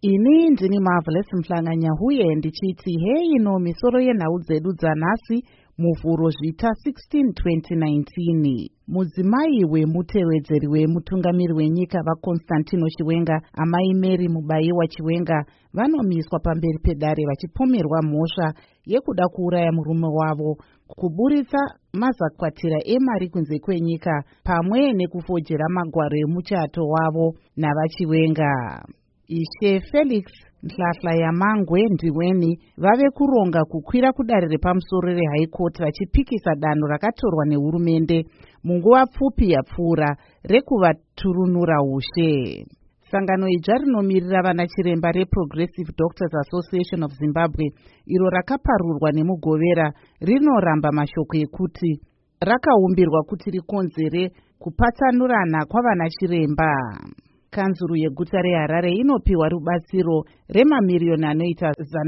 Ini ndini Marvelous Mhlanganya huye ndichiti ino misoro yenhau dzedu dzanhasi muvhuro zvita 16 2019. Mudzimai wemutevedzeri wemutungamiri wenyika vaConstantino Chiwenga, amai Mary Mubayiwa Chiwenga, vanomiswa pamberi pedare vachipomerwa mhosva yekuda kuuraya murume wavo, kuburitsa mazakwatira emari kunze kwenyika pamwe nekufojera magwaro emuchato wavo navaChiwenga. Ishe Felix Nhlahla Yamangwe Ndiweni vave kuronga kukwira kudare repamusoro reHigh Court vachipikisa danho rakatorwa nehurumende munguva pfupi yapfuura rekuvaturunura ushe. Sangano idzva rinomirira vanachiremba reProgressive Doctors Association of Zimbabwe, iro rakaparurwa nemugovera, rinoramba mashoko ekuti rakaumbirwa kuti rikonzere kupatsanurana kwavanachiremba. Kanzuru yeguta reHarare inopiwa rubatsiro remamiriyoni anoita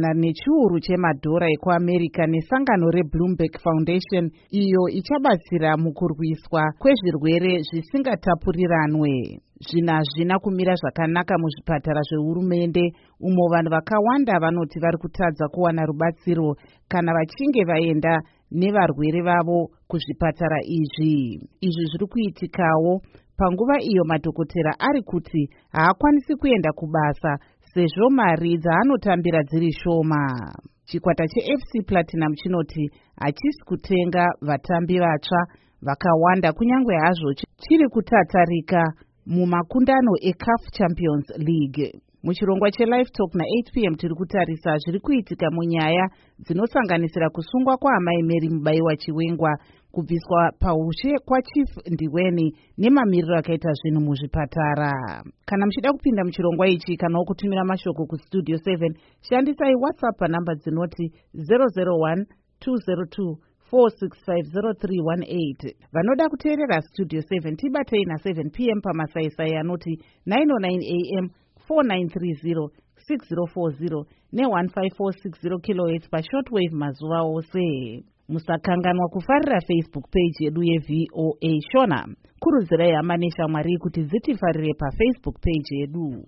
$100 ekuAmerica nesangano reBloomberg Foundation, iyo ichabatsira mukurwiswa kwezvirwere zvisingatapuriranwe. Zvina kumira zvakanaka muzvipatara zvehurumende, umo vanhu vakawanda vanoti vari kutadza kuwana rubatsiro kana vachinge vaenda nevarwere vavo kuzvipatara izvi. Izvi zviri kuitikawo panguva iyo madhokotera ari kuti haakwanisi kuenda kubasa sezvo mari dzaanotambira dziri shoma. Chikwata cheFC Platinum chinoti hachisi kutenga vatambi vatsva vakawanda kunyange hazvo chiri kutatarika mumakundano eCAF Champions League. Muchirongwa cheLive Talk na8 p.m. tiri kutarisa zviri kuitika munyaya dzinosanganisira kusungwa kwaamai Mary Mubayiwa Chiwenga, kubviswa paushe kwaChief Ndiweni nemamiriro akaita zvinhu muzvipatara. Kana muchida kupinda muchirongwa ichi kana kutumira mashoko kustudio 7, shandisai WhatsApp panhamba dzinoti 001 202 4650318. Vanoda kuteerera Studio 7 tibatei na7 p.m. pamasaisai anoti 909 am 4930 6040 ne1546 kHz pashortwave mazuva ose. Musakanganwa kufarira Facebook page yedu yeVOA Shona. Kurudzirai hama neshamwari kuti dzitifarire paFacebook page yedu.